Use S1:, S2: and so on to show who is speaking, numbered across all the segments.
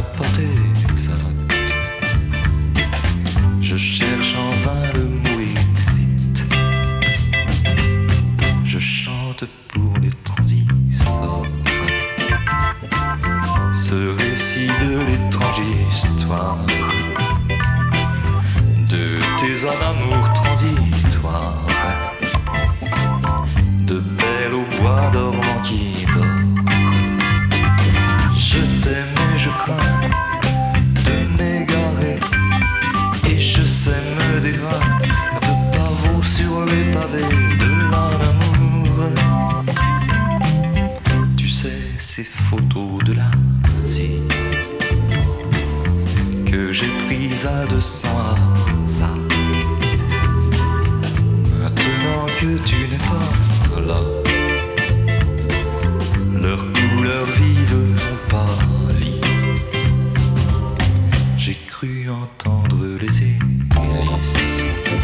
S1: porte exacte. Je cherche en vain le mot exit. Je chante pour les transistors ce récit de l'étrange histoire de tes amours transitoires, de belles au bois dormant qui dort. Je t'aime et je crains de m'égarer, et je sais me dégrader de pavots sur les pavés de l'amour. Tu sais, ces photos de l'Asie que j'ai prises à 200 hasards. Maintenant que tu n'es pas là, leurs couleurs vives ont pâli. J'ai cru entendre les hélices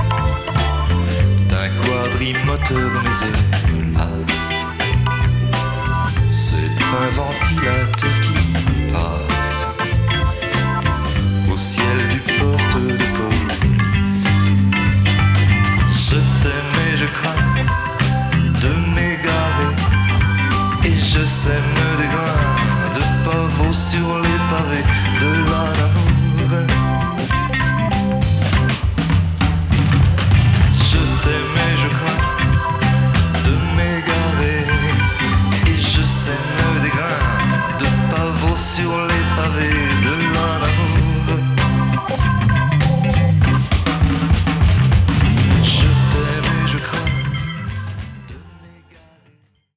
S1: d'un quadrimoteur, mais hélas, c'est un ventilateur qui passe au ciel du poste de police. Je t'aime et je crains de m'égarer, et je sais me dégrader de pavots sur les pavés de l'amour. Je t'aime et je crains de m'égarer, et je sais me dégrader de pavots sur les pavés